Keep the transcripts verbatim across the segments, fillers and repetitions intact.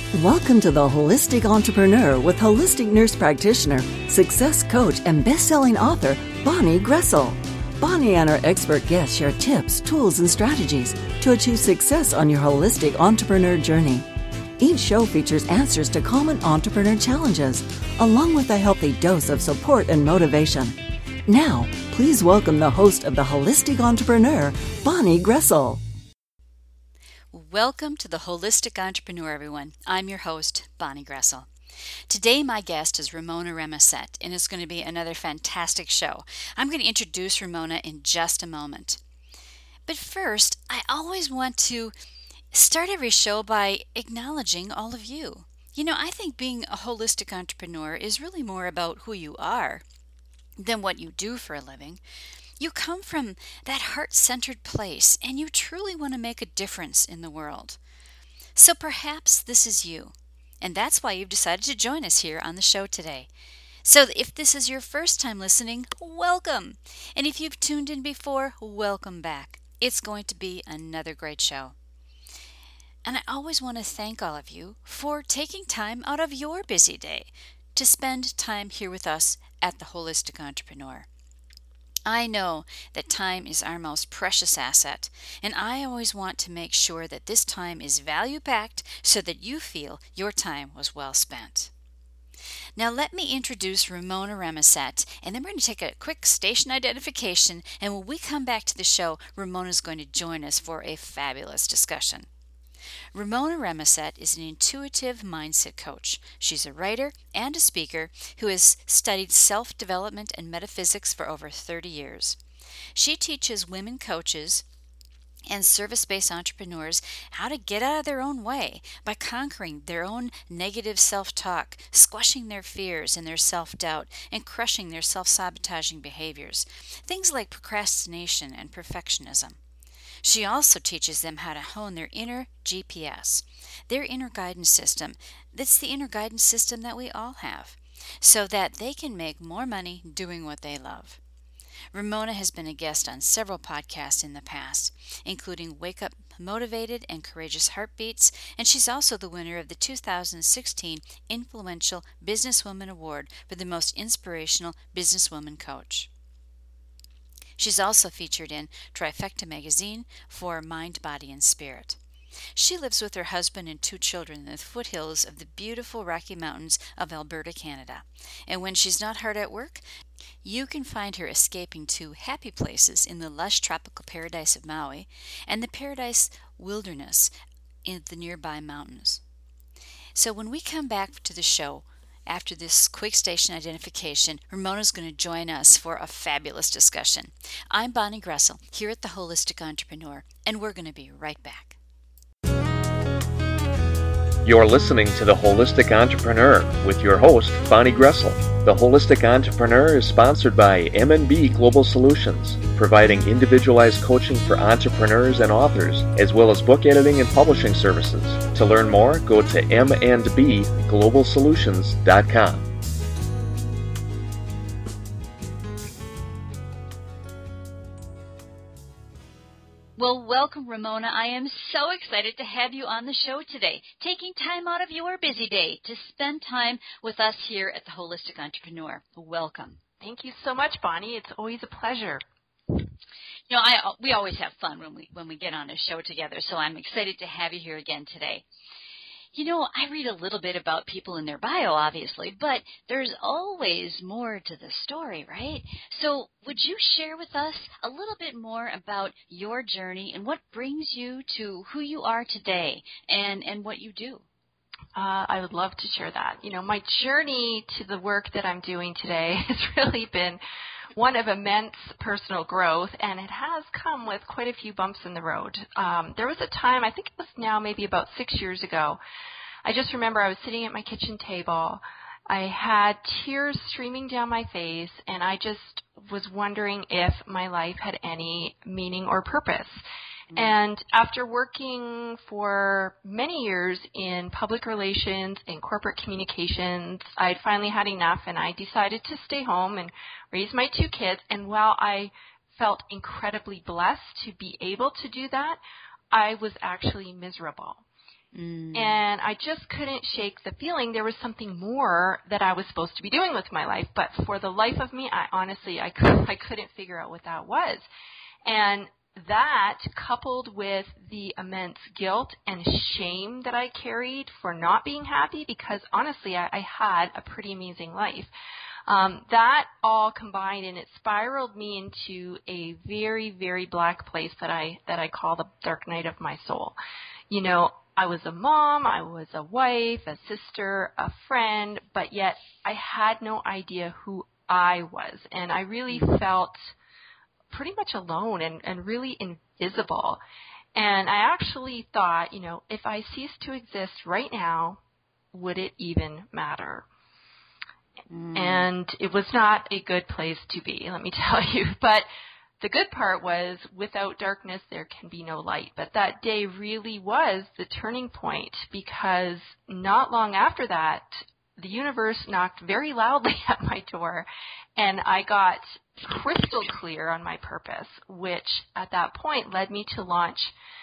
Welcome to The Holistic Entrepreneur with holistic nurse practitioner, success coach, and best-selling author, Bonnie Gressel. Bonnie and her expert guests share tips, tools, and strategies to achieve success on your holistic entrepreneur journey. Each show features answers to common entrepreneur challenges, along with a healthy dose of support and motivation. Now, please welcome the host of The Holistic Entrepreneur, Bonnie Gressel. Welcome to The Holistic Entrepreneur, everyone. I'm your host, Bonnie Gressel. Today, my guest is Ramona Remisset, and it's going to be another fantastic show. I'm going to introduce Ramona in just a moment. But first, I always want to start every show by acknowledging all of you. You know, I think being a holistic entrepreneur is really more about who you are than what you do for a living. You come from that heart-centered place, and you truly want to make a difference in the world. So perhaps this is you, and that's why you've decided to join us here on the show today. So if this is your first time listening, welcome. And if you've tuned in before, welcome back. It's going to be another great show. And I always want to thank all of you for taking time out of your busy day to spend time here with us at The Holistic Entrepreneur. I know that time is our most precious asset, and I always want to make sure that this time is value-packed so that you feel your time was well spent. Now let me introduce Ramona Remisset, and then we're going to take a quick station identification, and when we come back to the show, Ramona is going to join us for a fabulous discussion. Ramona Remisset is an intuitive mindset coach. She's a writer and a speaker who has studied self-development and metaphysics for over thirty years. She teaches women coaches and service-based entrepreneurs how to get out of their own way by conquering their own negative self-talk, squashing their fears and their self-doubt, and crushing their self-sabotaging behaviors, things like procrastination and perfectionism. She also teaches them how to hone their inner G P S, their inner guidance system. That's the inner guidance system that we all have, so that they can make more money doing what they love. Ramona has been a guest on several podcasts in the past, including Wake Up Motivated and Courageous Heartbeats, and she's also the winner of the two thousand sixteen Influential Businesswoman Award for the Most Inspirational Businesswoman Coach. She's also featured in Trifecta magazine for Mind, Body, and Spirit. She lives with her husband and two children in the foothills of the beautiful Rocky Mountains of Alberta, Canada. And when she's not hard at work, you can find her escaping to happy places in the lush tropical paradise of Maui and the paradise wilderness in the nearby mountains. So when we come back to the show, after this quick station identification, Ramona's going to join us for a fabulous discussion. I'm Bonnie Gressel, here at The Holistic Entrepreneur, and we're going to be right back. You're listening to The Holistic Entrepreneur with your host, Bonnie Gressel. The Holistic Entrepreneur is sponsored by M and B Global Solutions, providing individualized coaching for entrepreneurs and authors, as well as book editing and publishing services. To learn more, go to m and b global solutions dot com. Well, welcome, Ramona. I am so excited to have you on the show today, taking time out of your busy day to spend time with us here at The Holistic Entrepreneur. Welcome. Thank you so much, Bonnie. It's always a pleasure. You know, I we always have fun when we when we get on a show together, so I'm excited to have you here again today. You know, I read a little bit about people in their bio, obviously, but there's always more to the story, right? So would you share with us a little bit more about your journey and what brings you to who you are today and, and what you do? Uh, I would love to share that. You know, my journey to the work that I'm doing today has really been one of immense personal growth, and it has come with quite a few bumps in the road. Um, there was a time, I think it was now maybe about six years ago, I just remember I was sitting at my kitchen table. I had tears streaming down my face, and I just was wondering if my life had any meaning or purpose. Mm-hmm. And after working for many years in public relations and corporate communications, I'd finally had enough, and I decided to stay home and raise my two kids. And while I felt incredibly blessed to be able to do that, I was actually miserable. Mm. And I just couldn't shake the feeling there was something more that I was supposed to be doing with my life. But for the life of me, I honestly, I, I couldn't figure out what that was. And that, coupled with the immense guilt and shame that I carried for not being happy, because honestly, I, I had a pretty amazing life, um, that all combined, and it spiraled me into a very, very black place that I that I call the dark night of my soul. You know, I was a mom, I was a wife, a sister, a friend, but yet I had no idea who I was, and I really felt pretty much alone and, and really invisible. And I actually thought, you know, if I ceased to exist right now, would it even matter? Mm. And it was not a good place to be, let me tell you. But the good part was, without darkness, there can be no light. But that day really was the turning point, because not long after that, the universe knocked very loudly at my door, and I got crystal clear on my purpose, which at that point led me to launch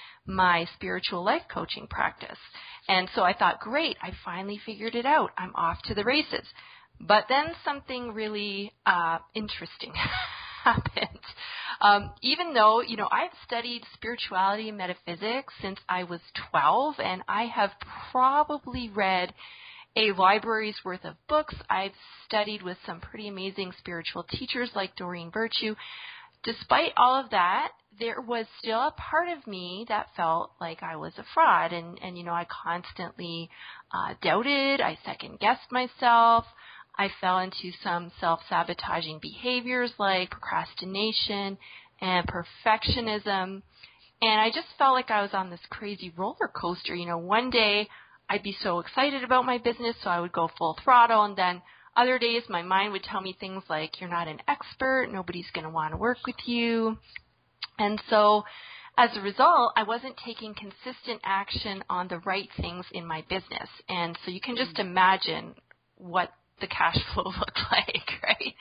my spiritual life coaching practice. And so I thought, great, I finally figured it out. I'm off to the races. But then something really uh, interesting happened. Um, even though, you know, I've studied spirituality and metaphysics since I was twelve, and I have probably read a library's worth of books. I've studied with some pretty amazing spiritual teachers like Doreen Virtue. Despite all of that, there was still a part of me that felt like I was a fraud. And, and you know, I constantly uh, doubted. I second-guessed myself. I fell into some self-sabotaging behaviors like procrastination and perfectionism. And I just felt like I was on this crazy roller coaster. You know, one day I'd be so excited about my business, so I would go full throttle, and then other days my mind would tell me things like, you're not an expert, nobody's going to want to work with you. And so as a result, I wasn't taking consistent action on the right things in my business. And so you can just imagine what the cash flow looked like, right?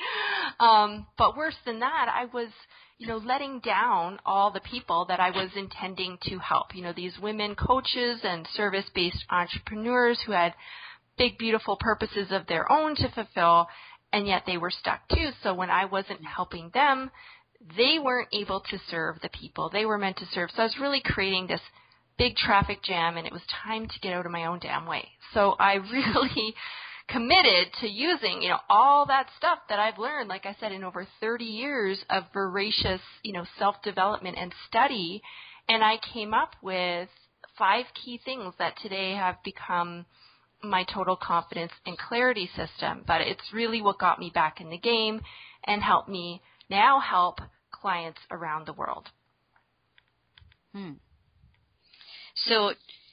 Um, but worse than that, I was, you know, letting down all the people that I was intending to help. You know, these women coaches and service-based entrepreneurs who had big, beautiful purposes of their own to fulfill, and yet they were stuck too. So when I wasn't helping them, they weren't able to serve the people they were meant to serve. So I was really creating this big traffic jam, and it was time to get out of my own damn way. So I really committed to using, you know, all that stuff that I've learned, like I said, in over thirty years of voracious, you know, self-development and study. And I came up with five key things that today have become my total confidence and clarity system. But it's really what got me back in the game and helped me now help clients around the world. Hmm. So,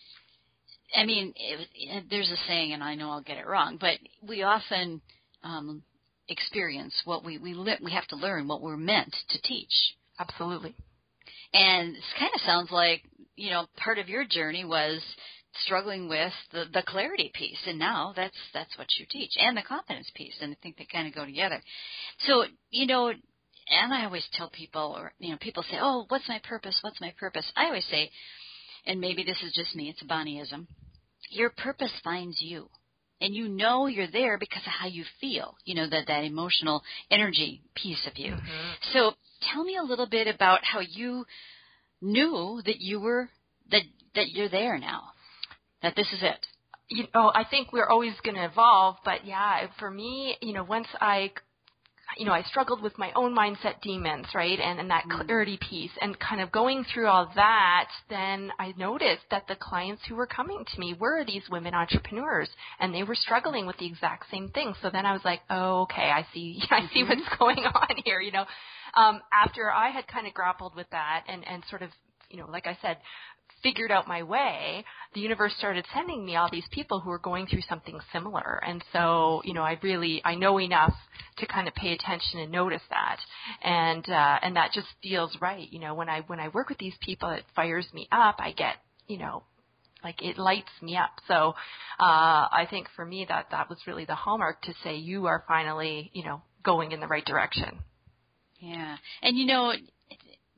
I mean, it, there's a saying, and I know I'll get it wrong, but we often um, experience what we we, li- we have to learn what we're meant to teach. Absolutely. And this kind of sounds like, you know, part of your journey was struggling with the, the clarity piece, and now that's that's what you teach, and the confidence piece, and I think they kind of go together. So, you know, and I always tell people, or, you know, people say, oh, what's my purpose, what's my purpose? I always say, and maybe this is just me, it's a Bonnieism, your purpose finds you. And you know you're there because of how you feel, you know, that, that emotional energy piece of you. Mm-hmm. So tell me a little bit about how you knew that you were, that that you're there now, that this is it. You know, I think we're always going to evolve, but yeah, for me, you know, once I you know, I struggled with my own mindset demons, right, and, and that clarity piece, and kind of going through all that, then I noticed that the clients who were coming to me were these women entrepreneurs, and they were struggling with the exact same thing. So then I was like, oh, okay, I see, I see what's going on here, you know. Um, after I had kind of grappled with that and, and sort of, you know, like I said, figured out my way, the universe started sending me all these people who were going through something similar. And so, you know, I really, I know enough to kind of pay attention and notice that. And, uh, and that just feels right. You know, when I, when I work with these people, it fires me up. I get, you know, like it lights me up. So, uh, I think for me that, that was really the hallmark to say, you are finally, you know, going in the right direction. Yeah. And, you know,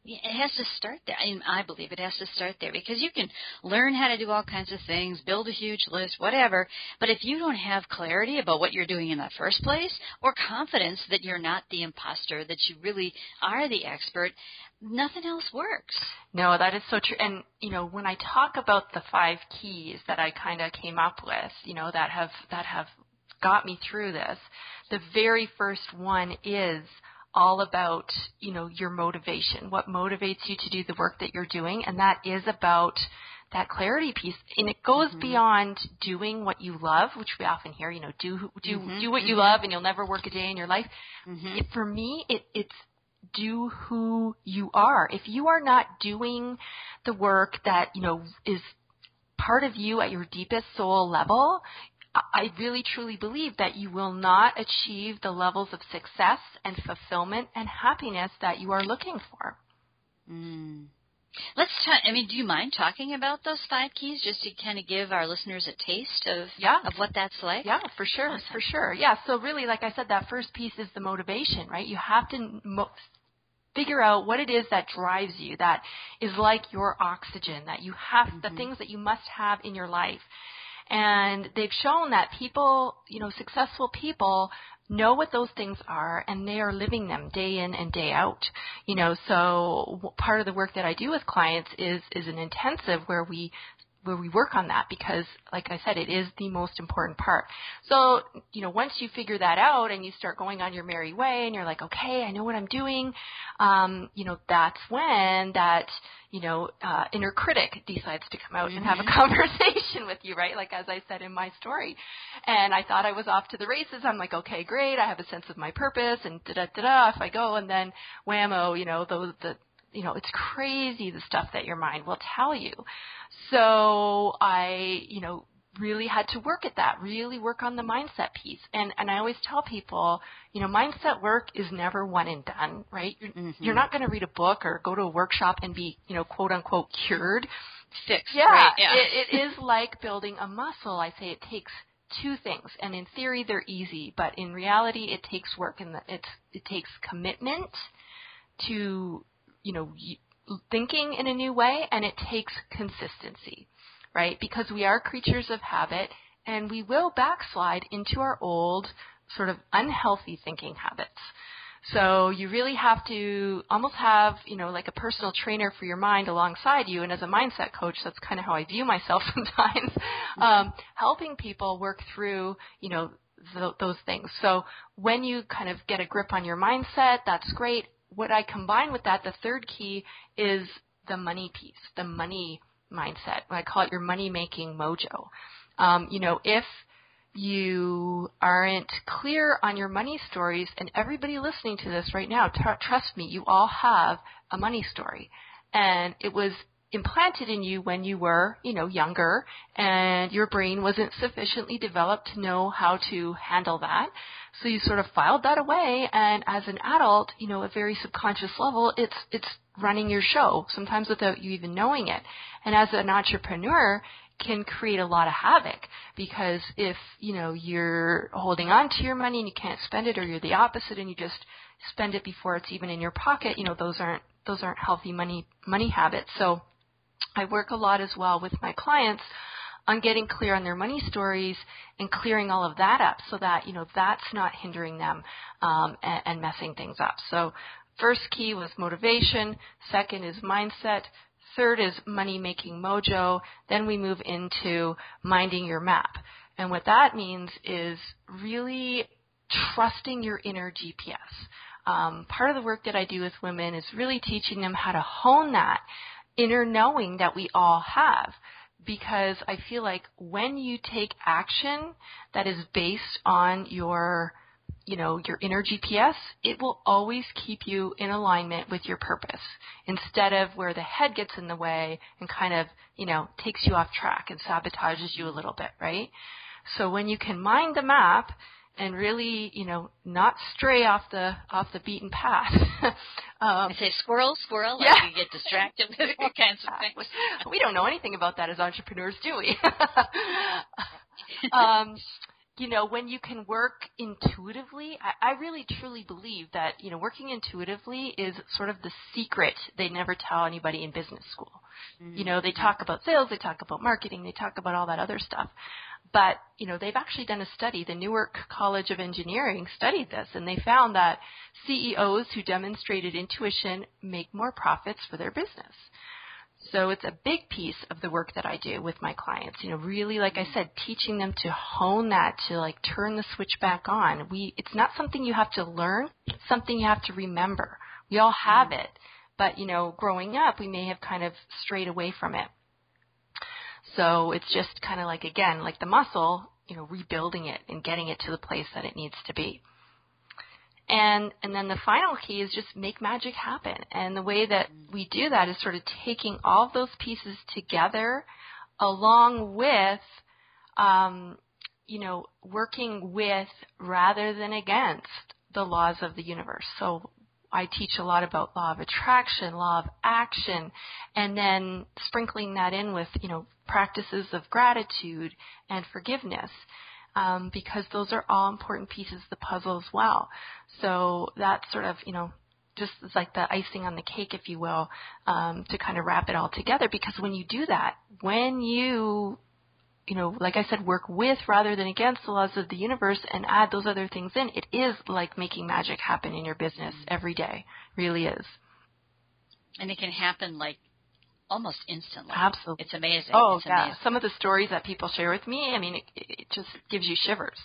Yeah, it has to start there. I, mean, I believe it has to start there because you can learn how to do all kinds of things, build a huge list, whatever. But if you don't have clarity about what you're doing in the first place or confidence that you're not the imposter, that you really are the expert, nothing else works. No, that is so true. And, you know, when I talk about the five keys that I kind of came up with, you know, that have that have got me through this, the very first one is all about, you know, your motivation, what motivates you to do the work that you're doing, and that is about that clarity piece. And it goes mm-hmm. beyond doing what you love, which we often hear, you know, do do mm-hmm. do what you mm-hmm. love and you'll never work a day in your life. Mm-hmm. It, for me, it, it's do who you are. If you are not doing the work that, you know, is part of you at your deepest soul level, I really truly believe that you will not achieve the levels of success and fulfillment and happiness that you are looking for. Mm. Let's talk, I mean, do you mind talking about those five keys just to kind of give our listeners a taste of, yeah. of what that's like? Yeah, for sure, awesome. for sure. Yeah, so really, like I said, that first piece is the motivation, right? You have to mo- figure out what it is that drives you, that is like your oxygen, that you have, mm-hmm. the things that you must have in your life. And they've shown that people, you know, successful people know what those things are, and they are living them day in and day out. You know, so part of the work that I do with clients is is an intensive where we where we work on that because, like I said, it is the most important part. So, you know, once you figure that out and you start going on your merry way and you're like, okay, I know what I'm doing, um, you know, that's when that, you know, uh, inner critic decides to come out mm-hmm. and have a conversation with you, right? Like as I said in my story. And I thought I was off to the races. I'm like, okay, great. I have a sense of my purpose and da-da-da-da if I go. And then whammo, you know, those, the, you know, it's crazy the stuff that your mind will tell you. So I, you know, really had to work at that, really work on the mindset piece. And and I always tell people, you know, mindset work is never one and done, right? You're, mm-hmm. you're not going to read a book or go to a workshop and be, you know, quote unquote cured. Fixed. Yeah, right, yeah. It, it is like building a muscle. I say it takes two things, and in theory they're easy, but in reality it takes work, and it's it takes commitment to, you know, thinking in a new way, and it takes consistency, right? Because we are creatures of habit, and we will backslide into our old sort of unhealthy thinking habits. So you really have to almost have, you know, like a personal trainer for your mind alongside you. And as a mindset coach, that's kind of how I view myself sometimes, um, helping people work through, you know, th- those things. So when you kind of get a grip on your mindset, that's great. What I combine with that, the third key, is the money piece, the money mindset. I call it your money-making mojo. Um, you know, if you aren't clear on your money stories, and everybody listening to this right now, tr- trust me, you all have a money story. And it was implanted in you when you were, you know, younger, and your brain wasn't sufficiently developed to know how to handle that. So you sort of filed that away, and as an adult, you know, at a very subconscious level, it's it's running your show, sometimes without you even knowing it. And as an entrepreneur, can create a lot of havoc, because if, you know, you're holding on to your money and you can't spend it, or you're the opposite and you just spend it before it's even in your pocket, you know, those aren't those aren't healthy money money habits. So I work a lot as well with my clients on getting clear on their money stories and clearing all of that up so that, you know, that's not hindering them um, and, and messing things up. So first key was motivation. Second is mindset. Third is money-making mojo. Then we move into minding your map. And what that means is really trusting your inner G P S. Um, part of the work that I do with women is really teaching them how to hone that inner knowing that we all have. Because I feel like when you take action that is based on your, you know, your inner G P S, it will always keep you in alignment with your purpose, instead of where the head gets in the way and kind of, you know, takes you off track and sabotages you a little bit, right? So when you can mind the map and really, you know, not stray off the off the beaten path. um, I say squirrel, squirrel, yeah. like you get distracted with all kinds of things. We don't know anything about that as entrepreneurs, do we? um, you know, when you can work intuitively, I, I really truly believe that, you know, working intuitively is sort of the secret they never tell anybody in business school. Mm-hmm. You know, they talk about sales, they talk about marketing, they talk about all that other stuff. But, you know, they've actually done a study. The Newark College of Engineering studied this, and they found that C E Os who demonstrated intuition make more profits for their business. So it's a big piece of the work that I do with my clients. You know, really, like I said, teaching them to hone that, to like turn the switch back on. We, it's not something you have to learn. It's something you have to remember. We all have it, but, you know, growing up, we may have kind of strayed away from it. So it's just kind of like, again, like the muscle, you know, rebuilding it and getting it to the place that it needs to be. And and then the final key is just make magic happen. And the way that we do that is sort of taking all of those pieces together along with, um, you know, working with rather than against the laws of the universe. So I teach a lot about law of attraction, law of action, and then sprinkling that in with, you know, practices of gratitude and forgiveness. Um, because those are all important pieces of the puzzle as well. So that's sort of, you know, just like the icing on the cake, if you will, um, to kind of wrap it all together. Because when you do that, when you, you know, like I said, work with rather than against the laws of the universe and add those other things in, it is like making magic happen in your business every day. Really is. And it can happen like almost instantly. Absolutely. It's amazing. Oh, it's yeah. amazing. Some of the stories that people share with me, I mean, it, it just gives you shivers.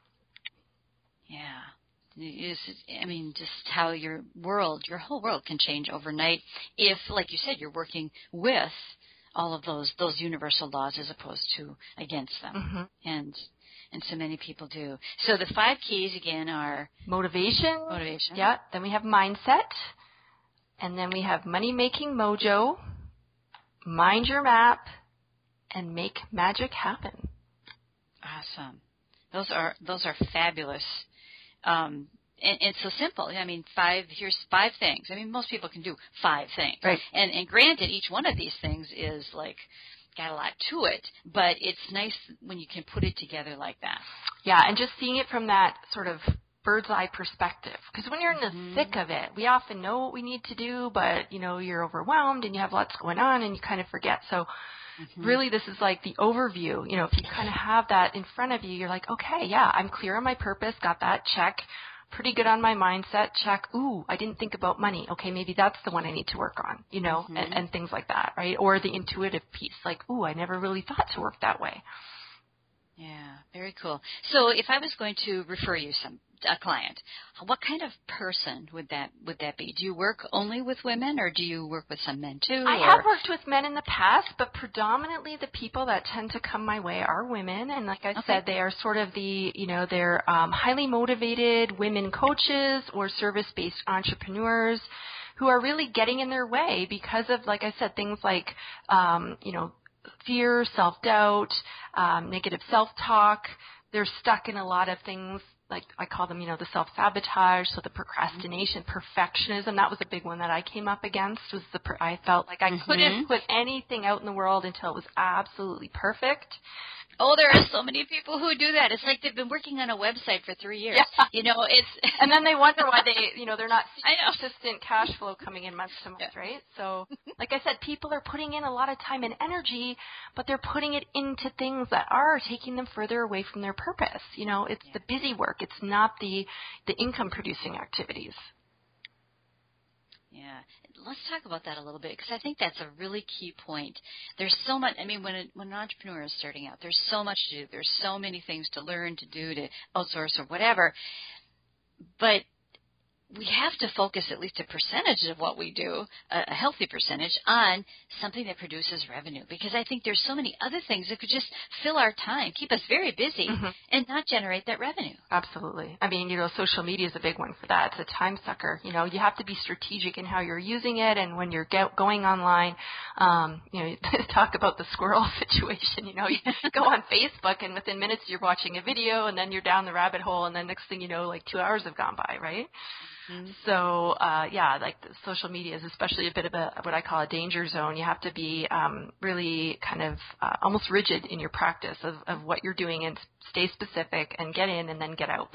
Yeah. It's, I mean, just how your world, your whole world can change overnight if, like you said, you're working with all of those those universal laws as opposed to against them. Mm-hmm. And and so many people do. So the five keys, again, are motivation. Motivation. Yeah. Then we have mindset. And then we have money-making mojo. Mind your map, and make magic happen. Awesome. Those are those are fabulous. Um, and it's so simple. I mean, five. Here's five things. I mean, most people can do five things. Right. And and granted, each one of these things is like got a lot to it, but it's nice when you can put it together like that. Yeah, and just seeing it from that sort of bird's eye perspective. Because when you're in the mm-hmm. thick of it, we often know what we need to do, but, you know, you're overwhelmed and you have lots going on and you kind of forget. So mm-hmm. really this is like the overview. You know, if you kind of have that in front of you, you're like, okay, yeah, I'm clear on my purpose, got that, check. Pretty good on my mindset, check. Ooh, I didn't think about money. Okay, maybe that's the one I need to work on, you know, mm-hmm. and, and things like that, right? Or the intuitive piece, like, ooh, I never really thought to work that way. Yeah, very cool. So if I was going to refer you some a client, what kind of person would that would that be? Do you work only with women, or do you work with some men too? I or? have worked with men in the past, but predominantly the people that tend to come my way are women. And like I okay. said, they are sort of the, you know, they're um, highly motivated women coaches or service-based entrepreneurs who are really getting in their way because of, like I said, things like, um, you know, fear, self-doubt, um, negative self-talk. They're stuck in a lot of things, like I call them, you know, the self-sabotage, so the procrastination, perfectionism. That was a big one that I came up against. Was the per- I felt like I mm-hmm. couldn't put anything out in the world until it was absolutely perfect. Oh, there are so many people who do that. It's like they've been working on a website for three years. Yeah. You know, it's and then they wonder why they, you know, they're not seeing I know. consistent cash flow coming in month to month, yeah. right? So, like I said, people are putting in a lot of time and energy, but they're putting it into things that are taking them further away from their purpose. You know, it's yeah. the busy work. It's not the the income-producing activities. Yeah. Let's talk about that a little bit, because I think that's a really key point. There's so much, I mean, when, a, when an entrepreneur is starting out, there's so much to do. There's so many things to learn, to do, to outsource or whatever. But we have to focus at least a percentage of what we do, a, a healthy percentage, on something that produces revenue. Because I think there's so many other things that could just fill our time, keep us very busy, mm-hmm. and not generate that revenue. Absolutely. I mean, you know, social media is a big one for that. It's a time sucker. You know, you have to be strategic in how you're using it, and when you're get, going online, um, you know, talk about the squirrel situation. You know, you go on Facebook, and within minutes you're watching a video, and then you're down the rabbit hole, and then next thing you know, like two hours have gone by, right? Mm-hmm. So, uh, yeah, like the social media is especially a bit of a what I call a danger zone. You have to be um, really kind of uh, almost rigid in your practice of, of what you're doing and stay specific and get in and then get out.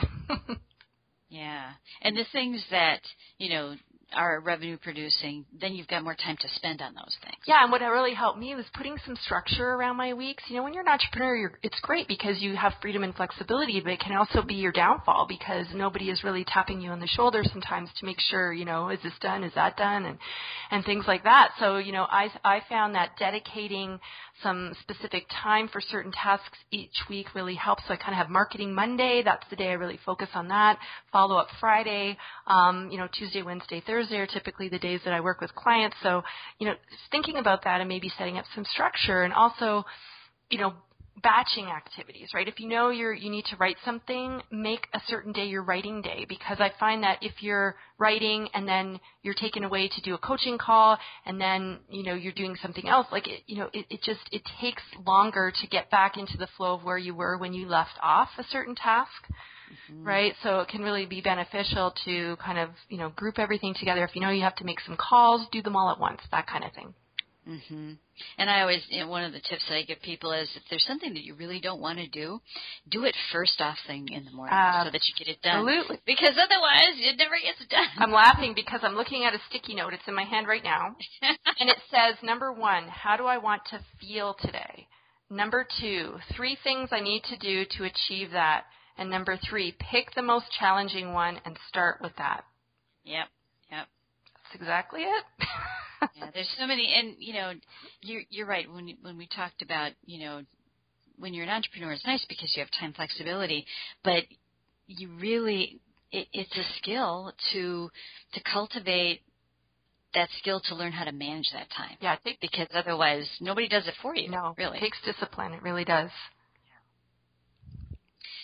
Yeah. And the things that, you know, are revenue producing, then you've got more time to spend on those things. Yeah, and what really helped me was putting some structure around my weeks. You know, when you're an entrepreneur, you're, it's great because you have freedom and flexibility, but it can also be your downfall because nobody is really tapping you on the shoulder sometimes to make sure, you know, is this done, is that done, and and things like that. So, you know, I I found that dedicating some specific time for certain tasks each week really helps. So I kind of have Marketing Monday. That's the day I really focus on that. Follow-up Friday. Um, you know, Tuesday, Wednesday, Thursday are typically the days that I work with clients. So, you know, thinking about that and maybe setting up some structure and also, you know, batching activities, right? If you know you're, you need to write something, make a certain day your writing day, because I find that if you're writing and then you're taken away to do a coaching call and then, you know, you're doing something else, like, it, you know, it, it just, it takes longer to get back into the flow of where you were when you left off a certain task. Mm-hmm. Right? So it can really be beneficial to kind of, you know, group everything together. If you know you have to make some calls, do them all at once, that kind of thing. Mm-hmm. And I always, you know, one of the tips that I give people is if there's something that you really don't want to do, do it first off thing in the morning uh, so that you get it done. Absolutely. Because otherwise it never gets done. I'm laughing because I'm looking at a sticky note. It's in my hand right now. And it says, number one, how do I want to feel today? Number two, three things I need to do to achieve that. And number three, pick the most challenging one and start with that. Yep, yep. That's exactly it. Yeah, there's so many, and you know, you're you're right. When when we talked about, you know, when you're an entrepreneur, it's nice because you have time flexibility, but you really, it, it's a skill to to cultivate that skill to learn how to manage that time. Yeah, take, because otherwise nobody does it for you. No, really, it takes discipline. It really does. Yeah.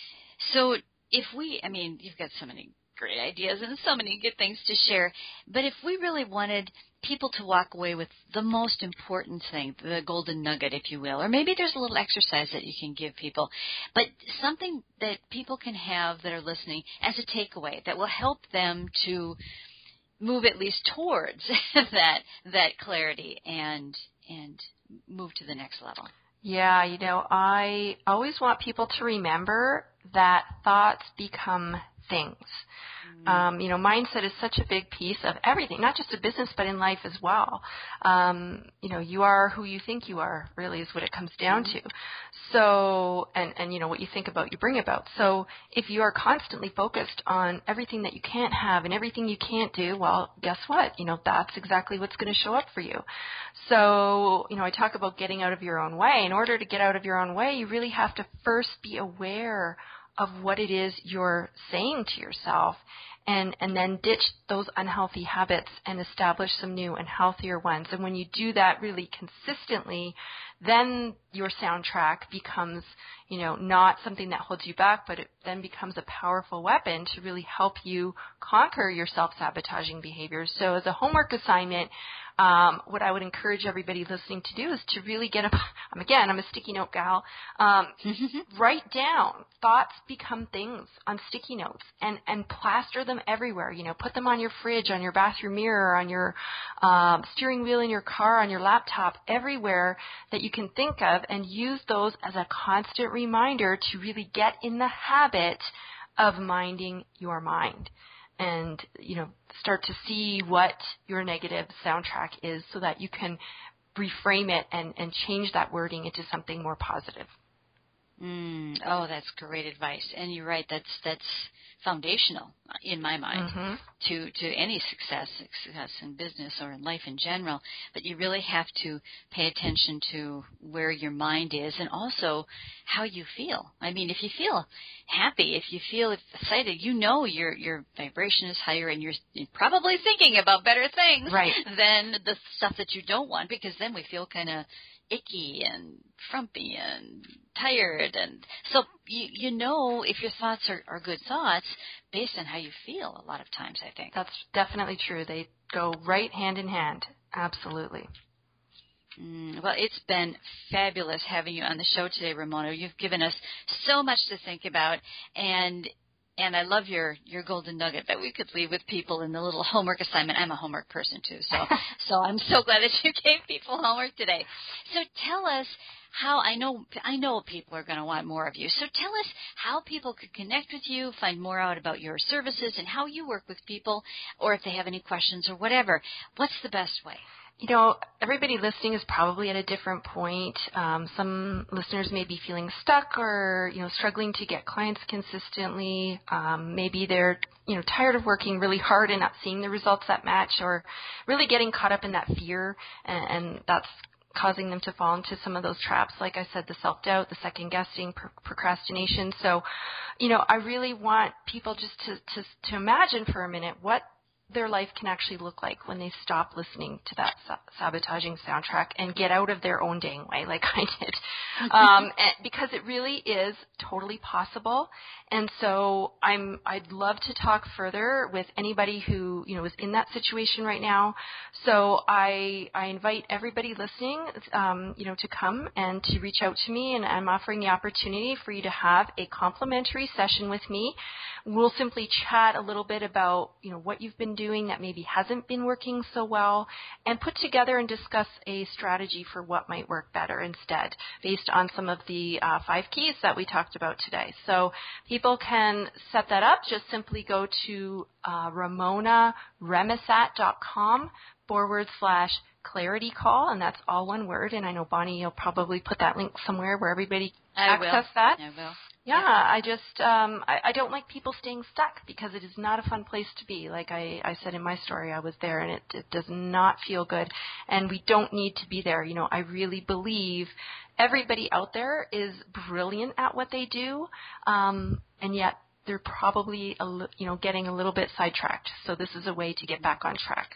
So if we, I mean, you've got so many great ideas and so many good things to share, but if we really wanted people to walk away with the most important thing, the golden nugget, if you will, or maybe there's a little exercise that you can give people, but something that people can have that are listening as a takeaway that will help them to move at least towards that that clarity and and move to the next level. Yeah, you know, I always want people to remember that thoughts become things. Um, you know, mindset is such a big piece of everything, not just in business, but in life as well. Um, you know, you are who you think you are, really, is what it comes down to. So, and, and, you know, what you think about, you bring about. So if you are constantly focused on everything that you can't have and everything you can't do, well, guess what? You know, that's exactly what's going to show up for you. So, you know, I talk about getting out of your own way. In order to get out of your own way, you really have to first be aware of what it is you're saying to yourself, and, and then ditch those unhealthy habits and establish some new and healthier ones. And when you do that really consistently, then your soundtrack becomes, you know, not something that holds you back, but it then becomes a powerful weapon to really help you conquer your self-sabotaging behaviors. So as a homework assignment, Um, what I would encourage everybody listening to do is to really get up. I'm again, I'm a sticky note gal. Um, write down thoughts become things on sticky notes and, and plaster them everywhere. You know, put them on your fridge, on your bathroom mirror, on your um, steering wheel in your car, on your laptop, everywhere that you can think of, and use those as a constant reminder to really get in the habit of minding your mind. And, you know, start to see what your negative soundtrack is so that you can reframe it and, and change that wording into something more positive. Mm, oh, that's great advice. And you're right, that's that's foundational in my mind mm-hmm. to, to any success, success in business or in life in general. But you really have to pay attention to where your mind is and also how you feel. I mean, if you feel happy, if you feel excited, you know your your vibration is higher and you're, you're probably thinking about better things right. than the stuff that you don't want, because then we feel kind of icky and frumpy and tired, and so you you know if your thoughts are, are good thoughts based on how you feel a lot of times, I think. That's definitely true. They go right hand in hand. Absolutely. Mm, well, it's been fabulous having you on the show today, Ramona. You've given us so much to think about, and And I love your, your golden nugget that we could leave with people in the little homework assignment. I'm a homework person too, so so I'm so glad that you gave people homework today. So tell us how, I know I know people are going to want more of you. So tell us how people could connect with you, find more out about your services and how you work with people, or if they have any questions or whatever. What's the best way? You know, everybody listening is probably at a different point. Um, some listeners may be feeling stuck or, you know, struggling to get clients consistently. Um, maybe they're, you know, tired of working really hard and not seeing the results that match, or really getting caught up in that fear, and, and that's causing them to fall into some of those traps. Like I said, the self-doubt, the second-guessing, pro- procrastination. So, you know, I really want people just to, to, to imagine for a minute what their life can actually look like when they stop listening to that sabotaging soundtrack and get out of their own dang way like I did. Um, and, because it really is totally possible. And so I'm, I'd love to talk further with anybody who, you know, is in that situation right now. So I, I invite everybody listening, um, you know, to come and to reach out to me, and I'm offering the opportunity for you to have a complimentary session with me. We'll simply chat a little bit about, you know, what you've been doing that maybe hasn't been working so well, and put together and discuss a strategy for what might work better instead, based on some of the uh, five keys that we talked about today. So people can set that up. Just simply go to uh, ramonaremisat.com forward slash clarity call, and that's all one word. And I know, Bonnie, you'll probably put that link somewhere where everybody I access will. that. I will. Yeah, I just, um, I, I don't like people staying stuck, because it is not a fun place to be. Like I, I said in my story, I was there, and it, it does not feel good, and we don't need to be there. You know, I really believe everybody out there is brilliant at what they do, um, and yet they're probably, a li- you know, getting a little bit sidetracked. So this is a way to get back on track.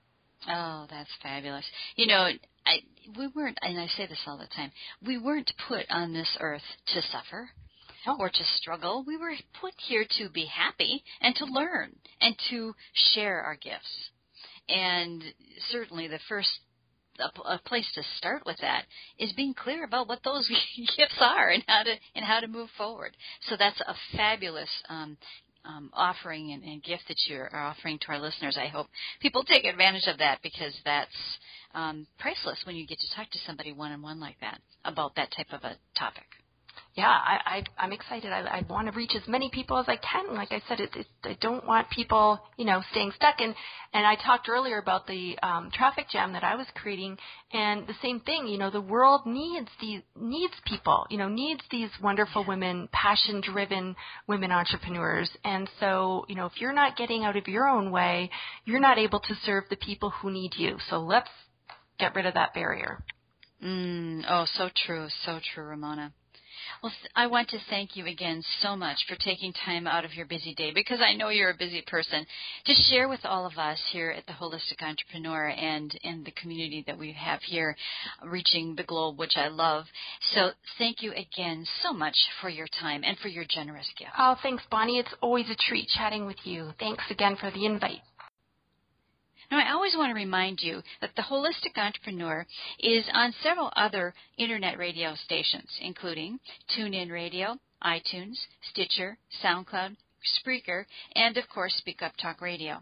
Oh, that's fabulous. You know, I, we weren't, and I say this all the time, we weren't put on this earth to suffer. Oh. Or to struggle. We were put here to be happy and to learn and to share our gifts. And certainly the first a, a place to start with that is being clear about what those gifts are and how to and how to move forward. So that's a fabulous um, um, offering and, and gift that you are offering to our listeners. I hope people take advantage of that, because that's um, priceless when you get to talk to somebody one-on-one like that about that type of a topic. Yeah, I, I, I'm excited. I, I want to reach as many people as I can. Like I said, it, it, I don't want people, you know, staying stuck. And, and I talked earlier about the um, traffic jam that I was creating, and the same thing. You know, the world needs these needs people. You know, needs these wonderful women, passion-driven women entrepreneurs. And so, you know, if you're not getting out of your own way, you're not able to serve the people who need you. So let's get rid of that barrier. Mm, oh, so true, so true, Ramona. Well, I want to thank you again so much for taking time out of your busy day, because I know you're a busy person, to share with all of us here at the Holistic Entrepreneur and in the community that we have here, reaching the globe, which I love. So thank you again so much for your time and for your generous gift. Oh, thanks, Bonnie. It's always a treat chatting with you. Thanks again for the invite. Now, I always want to remind you that the Holistic Entrepreneur is on several other internet radio stations, including TuneIn Radio, iTunes, Stitcher, SoundCloud, Spreaker, and, of course, Speak Up Talk Radio.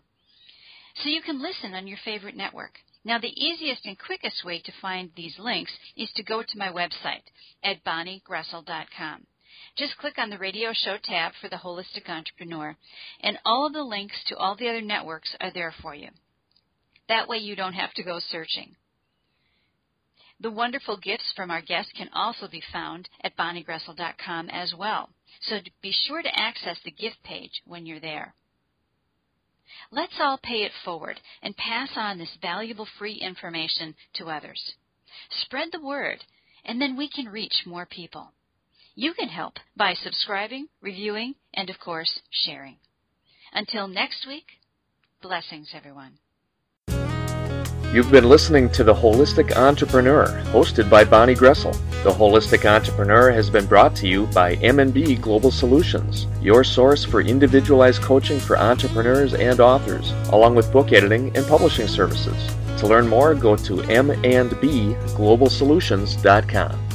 So you can listen on your favorite network. Now, the easiest and quickest way to find these links is to go to my website at bonnie gressel dot com. Just click on the radio show tab for the Holistic Entrepreneur, and all of the links to all the other networks are there for you. That way you don't have to go searching. The wonderful gifts from our guests can also be found at bonnie gressel dot com as well. So be sure to access the gift page when you're there. Let's all pay it forward and pass on this valuable free information to others. Spread the word, and then we can reach more people. You can help by subscribing, reviewing, and of course, sharing. Until next week, blessings, everyone. You've been listening to The Holistic Entrepreneur, hosted by Bonnie Gressel. The Holistic Entrepreneur has been brought to you by M and B Global Solutions, your source for individualized coaching for entrepreneurs and authors, along with book editing and publishing services. To learn more, go to m and b global solutions dot com.